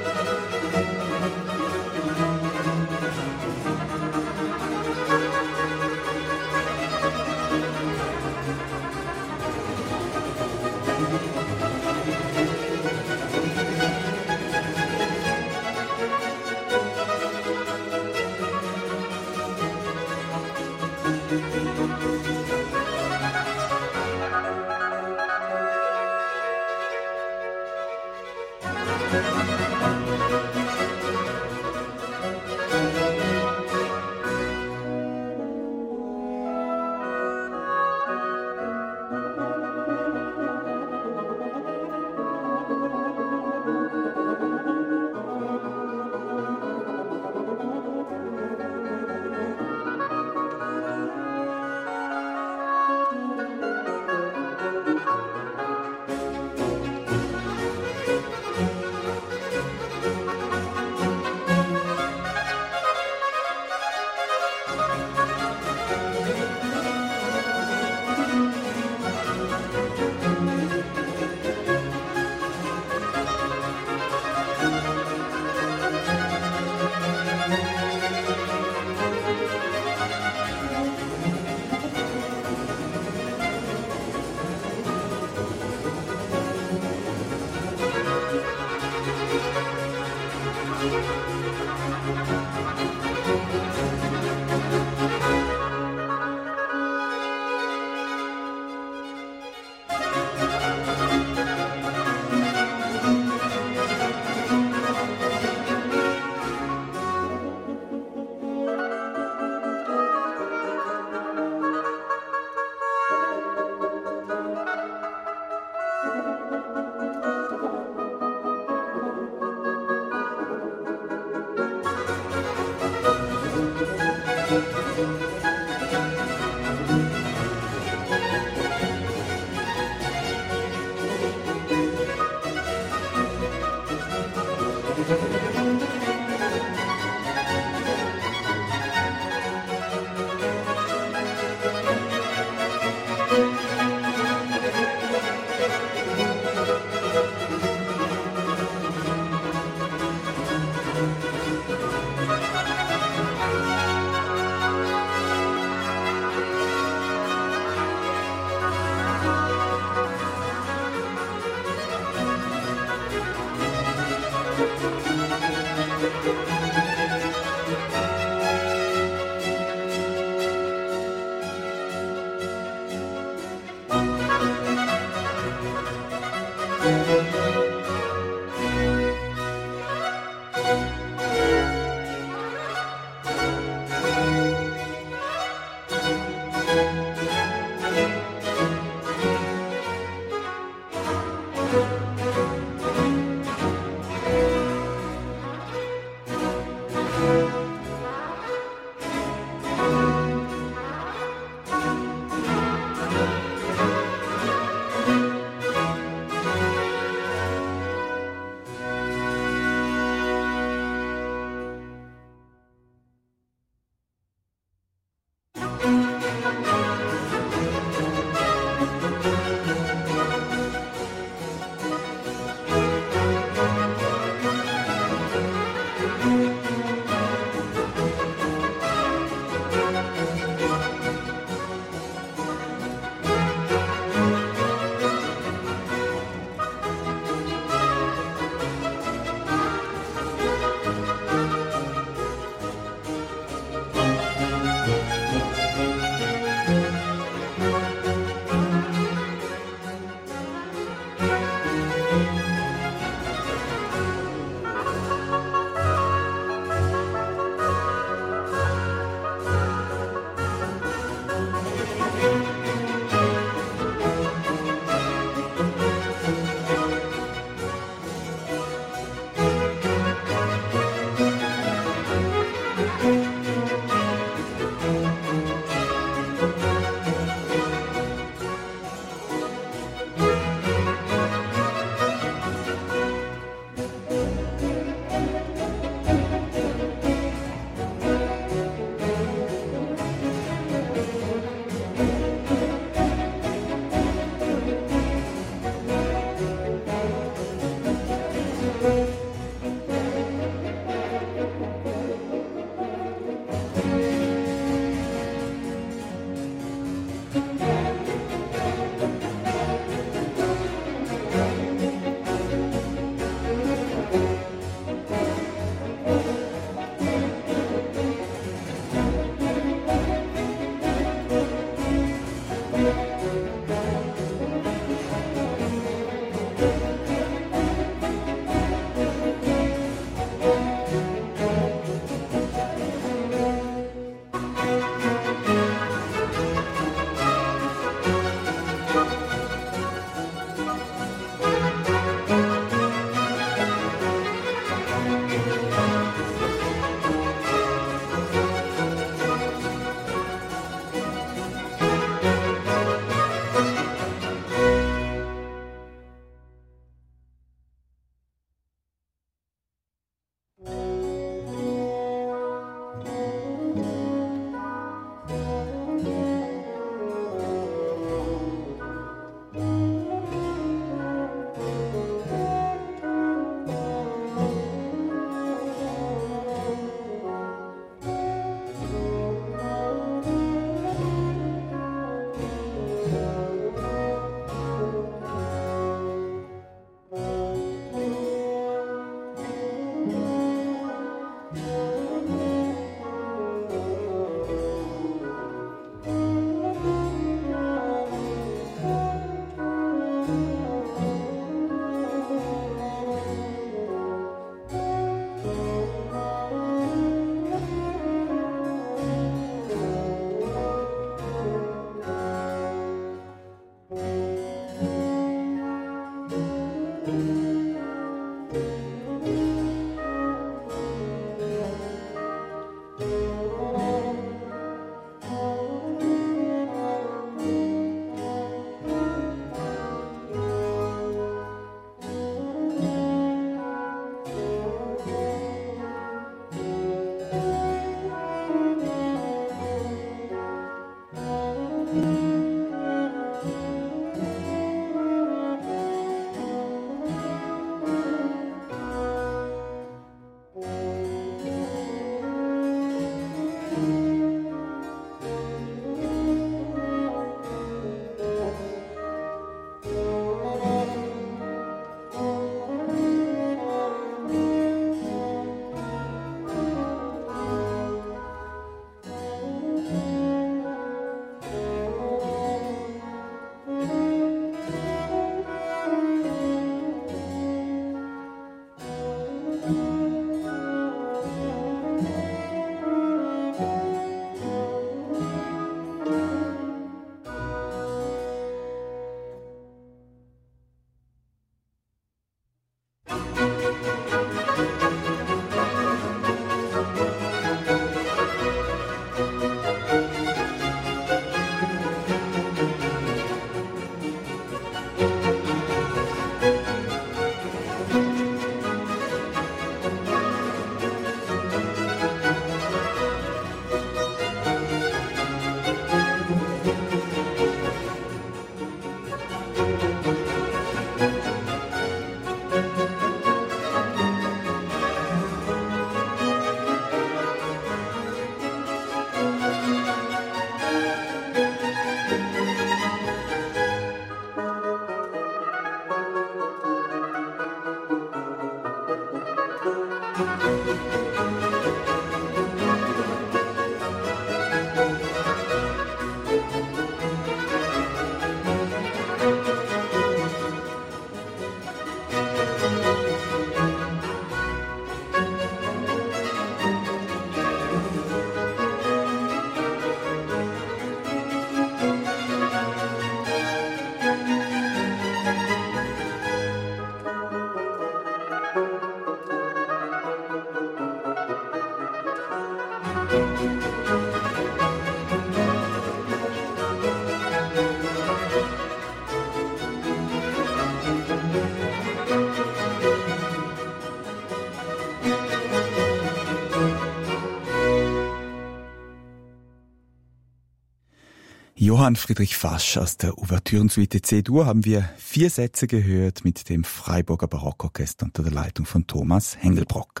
Johann Friedrich Fasch aus der Ouvertürensuite C-Dur haben wir 4 Sätze gehört mit dem Freiburger Barockorchester unter der Leitung von Thomas Hengelbrock.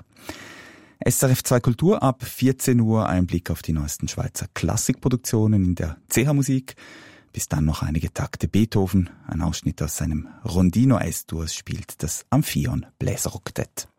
SRF 2 Kultur ab 14 Uhr, ein Blick auf die neuesten Schweizer Klassikproduktionen in der CH Musik. Bis dann noch einige Takte Beethoven, ein Ausschnitt aus seinem Rondino S-Dur spielt das Amphion Bläseroktett.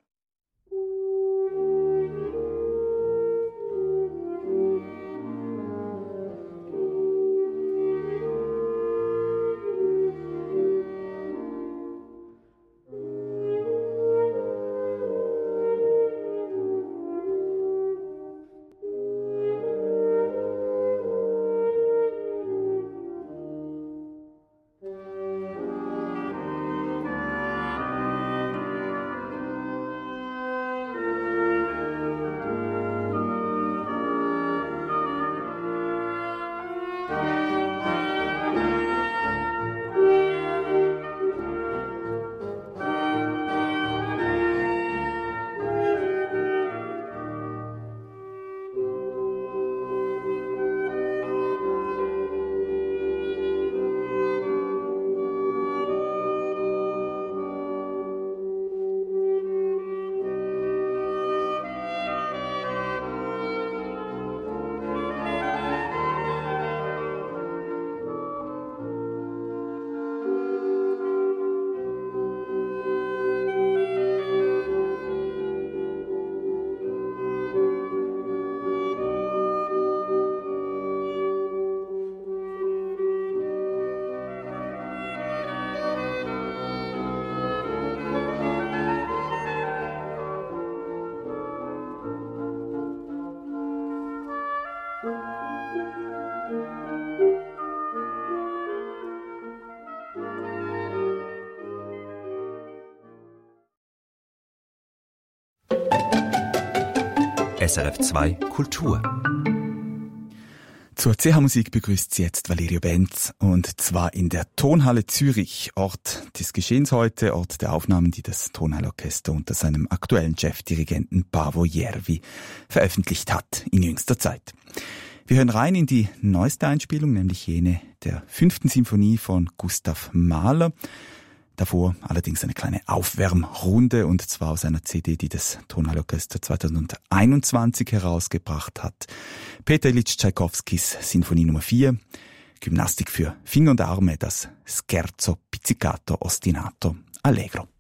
SRF 2 Kultur. Zur CH-Musik begrüßt sie jetzt Valerio Benz, und zwar in der Tonhalle Zürich, Ort des Geschehens heute, Ort der Aufnahmen, die das Tonhalleorchester unter seinem aktuellen Chefdirigenten Paavo Järvi veröffentlicht hat in jüngster Zeit. Wir hören rein in die neueste Einspielung, nämlich jene der 5. Sinfonie von Gustav Mahler. Davor allerdings eine kleine Aufwärmrunde, und zwar aus einer CD, die das Tonhalleorchester 2021 herausgebracht hat. Peter Ilyich Tschaikowskis Sinfonie Nummer 4, Gymnastik für Finger und Arme, das Scherzo Pizzicato Ostinato Allegro.